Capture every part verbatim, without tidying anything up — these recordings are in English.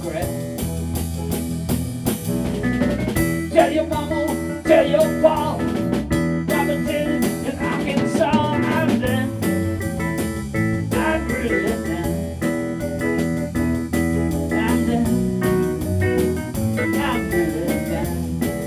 secret. Tell your mama, tell your pa, drop it in in Arkansas. I'm down, I'm really down. I'm down, I'm really down.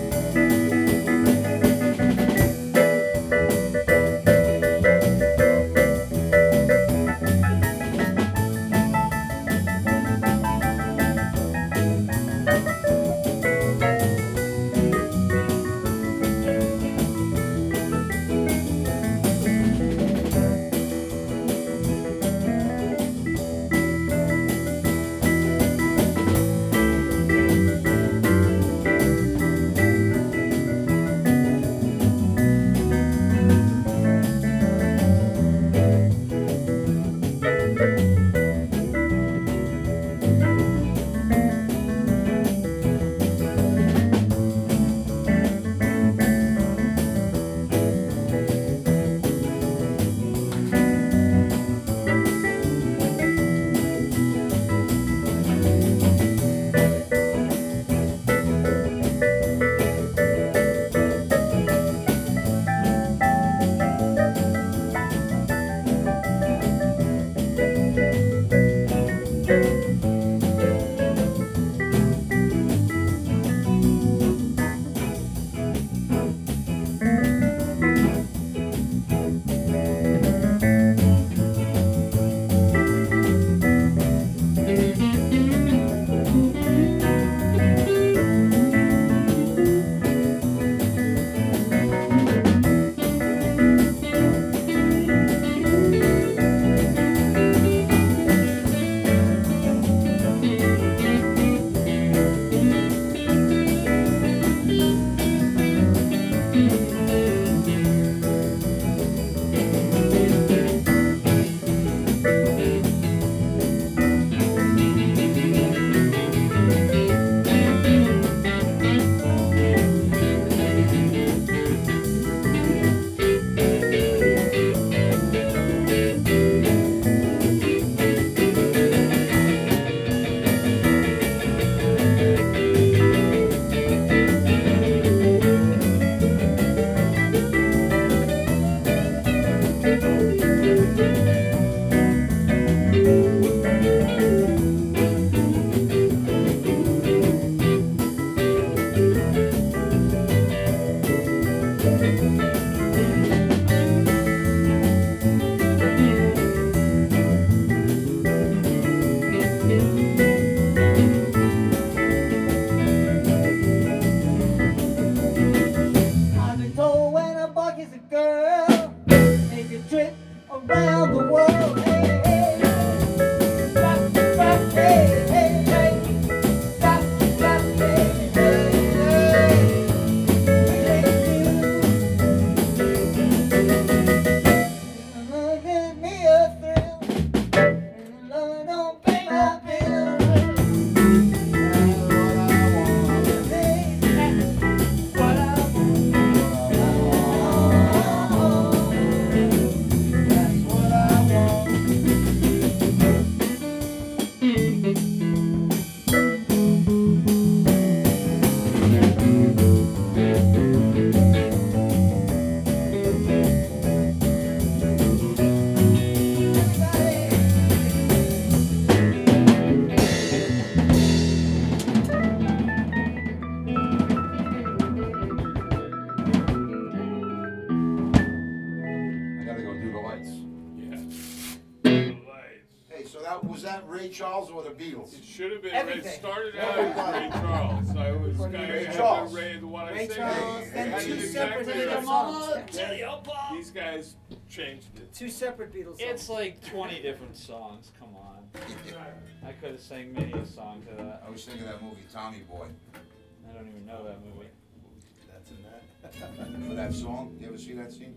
I've been told when a buck is a girl, take a trip around the world. Hey, hey, rock, rock, hey, hey, hey, rock, rock, hey, hey, hey. Love gives me a thrill, and love don't pay my bills. What I want. That's what I want. I gotta go do the lights. Hey, so that, was that Ray Charles or the Beatles? It should have been. Everything. It started out as Ray Charles. I was kind Ray of Charles. Ray, the one I Ray sang. Charles, It then had two it separate exactly Beatles right. songs. Tell your pa. These guys changed it. Two separate Beatles songs. It's like twenty different songs. Come on. I could have sang many a song to that. I was thinking of that movie Tommy Boy. I don't even know that movie. That's in that. For that song, you ever see that scene?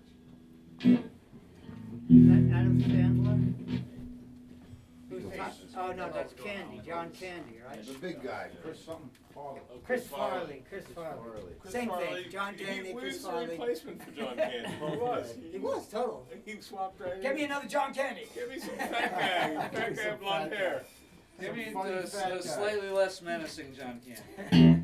Is that Adam Sandler? Who's that? Oh, no, that's Candy, John Candy, right? The big guy, Chris something, Farley. Oh, Chris Farley, Chris Farley. Chris Same Farley, thing, John he- Candy, he Chris was the Farley. replacement for John Candy. He was. He was, total. He swapped right Give in. me another John Candy. Give me some fat guy. Fat guy, blonde hair. Give me funny the, fat the guy. slightly less menacing John Candy.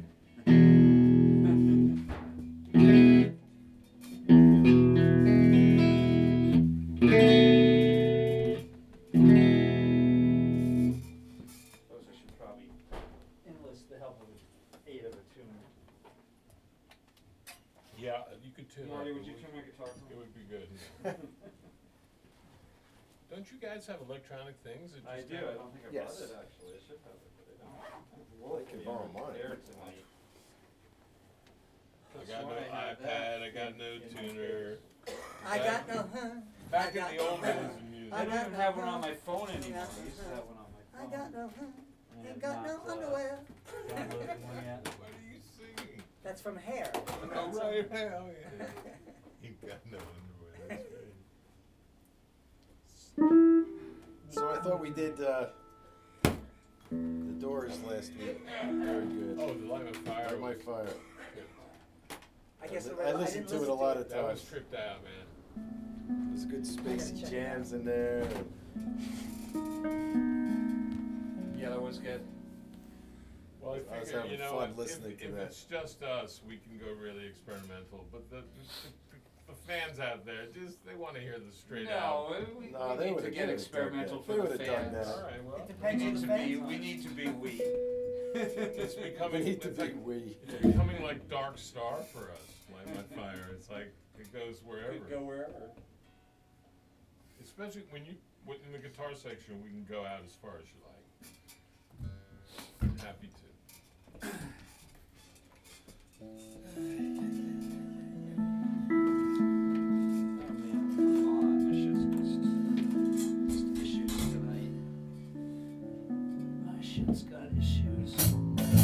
Suppose I should probably enlist the help of an eight of a tuner. Yeah, you could tune. Marty, it. would you tune my guitar for It me? would be good. Don't you guys have electronic things? that I just do, have- I don't think I Yes. brought it actually, I should have it, but I don't. Well, I can borrow mine. There tonight. I got That's no why I have iPad, that I got in- no in my tuner. I got no, huh? Back I in got the no old huh? days of music. I I don't got even no have one on huh? my phone anymore, got I used to no have one on my I phone. got no, huh? And I Ain't have got no not, uh, underwear. downloaded one yet. What are you singing? That's from Hair. Oh, right, hell yeah. You got no underwear, that's great. So I thought we did uh, the Doors last week. Very good. Oh, the Light my Fire. Light My Fire. I guess I the li- red- I listened didn't to it a lot of That was times. tripped out, man. There's good spacey check it jams in there. Yeah, that was good. Well, I I was figure, having you know, fun if, listening if, to if that. it's just us, we can go really experimental. But the, the, the fans out there, just they want to hear the straight No, out. we, we No, they need to would've- get they would've done experimental that. for They the would've done fans. that. All right, well, It We depends on need the to be, fans. we need to be we. it's We becoming need to it's be like, we. it's becoming like Dark Star for us. Light My Fire. It's like it goes wherever. Could go wherever. Especially when you when in the guitar section, we can go out as far as you like. Happy to. Oh man, come on, my shit's just, just issues tonight. My shit's got issues.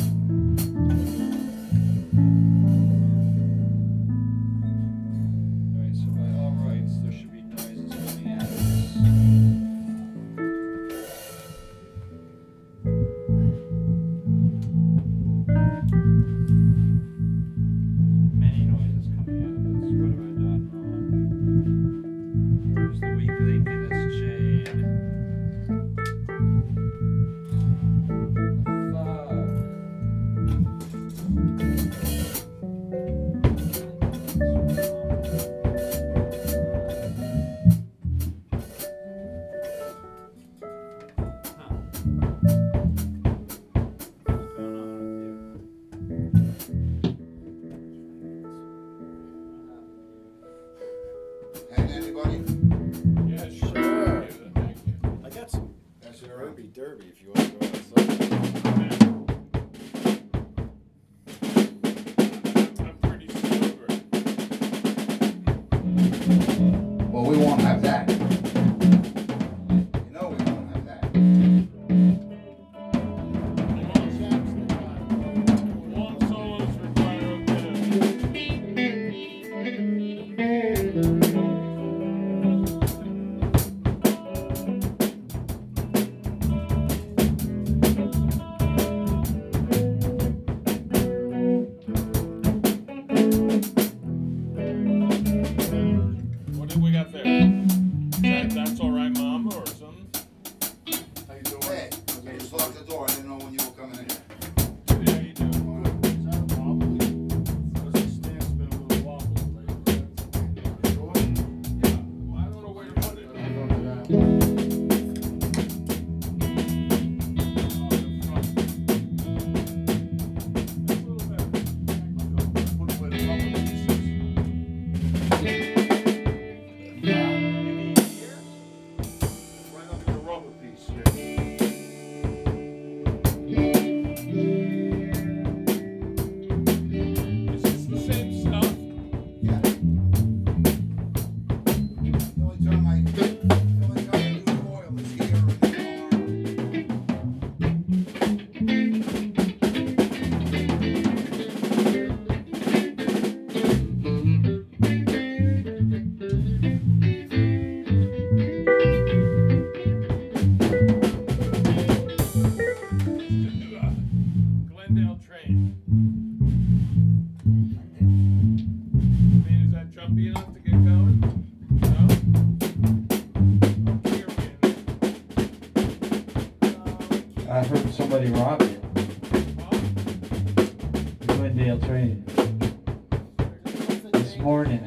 Alright, so by all rights, there should be noises coming out of this. Many noises coming out of this. What have I done wrong? Where's the weak link in this chain? Fuck. Glendale train. I mean, is that jumpy enough to get going? No? Okay, are we in I heard somebody robbed it. there? The Glendale train. This morning